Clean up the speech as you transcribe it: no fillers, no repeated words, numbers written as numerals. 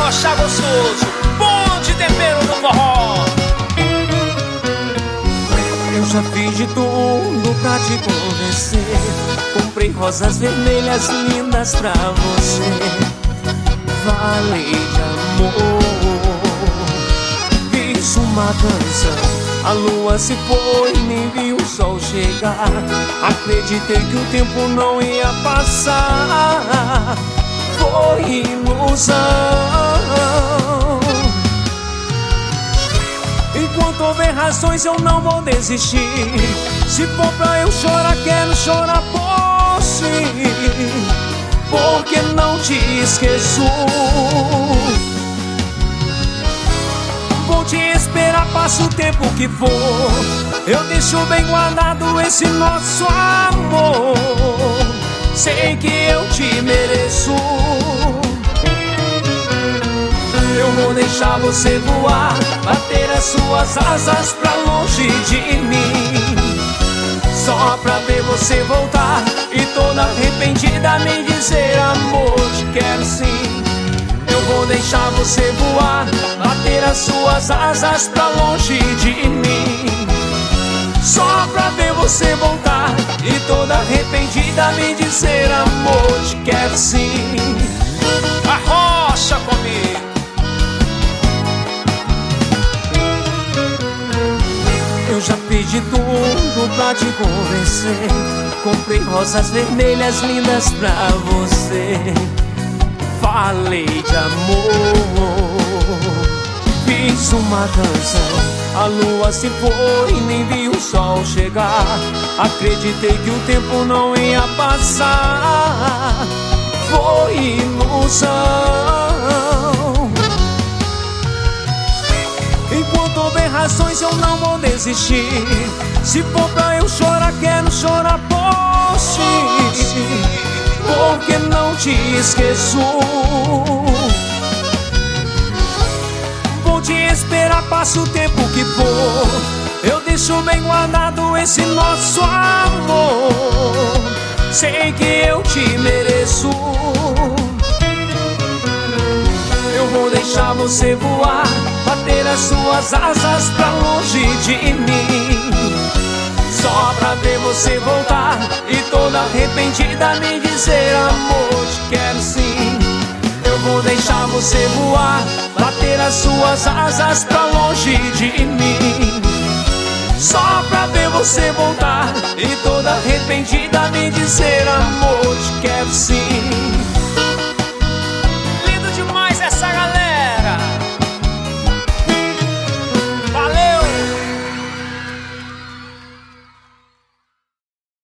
Arrocha gostoso, bom de tempero no forró. Eu já fiz de tudo pra te convencer. Comprei rosas vermelhas lindas pra você. Falei de amor, fiz uma canção. A lua se foi, nem vi o sol chegar. Acreditei que o tempo não ia passar. Foi ilusão. Enquanto houver razões eu não vou desistir. Se for pra eu chorar, quero chorar por si. Porque não te esqueço. Vou te esperar, passa o tempo que for. Eu deixo bem guardado esse nosso amor. Sei que eu te mereço. Eu vou deixar você voar, bater as suas asas pra longe de mim, só pra ver você voltar e toda arrependida me dizer: amor, te quero sim. Eu vou deixar você voar, bater as suas asas pra longe de mim, só pra ver você voltar e toda arrependida me dizer: amor, te quero sim. Arrocha comigo. Eu já fiz de tudo pra te convencer. Comprei rosas vermelhas lindas pra você. Falei de amor, fiz uma canção. A lua se foi, nem vi o sol chegar. Acreditei que o tempo não ia passar. Foi ilusão. Enquanto houver razões eu não vou desistir. Se for pra eu chorar, quero chorar por si. Porque não te esqueço. Vou te esperar, passa o tempo que for. Eu deixo bem guardado esse nosso amor. Sei que eu te mereço. Eu vou deixar você voar, bater as suas asas pra longe de mim, só pra ver você voltar e toda arrependida me dizer: amor, te quero sim. Eu vou deixar você voar, bater as suas asas pra longe de mim, só pra ver você voltar e toda arrependida me dizer: amor, te quero sim.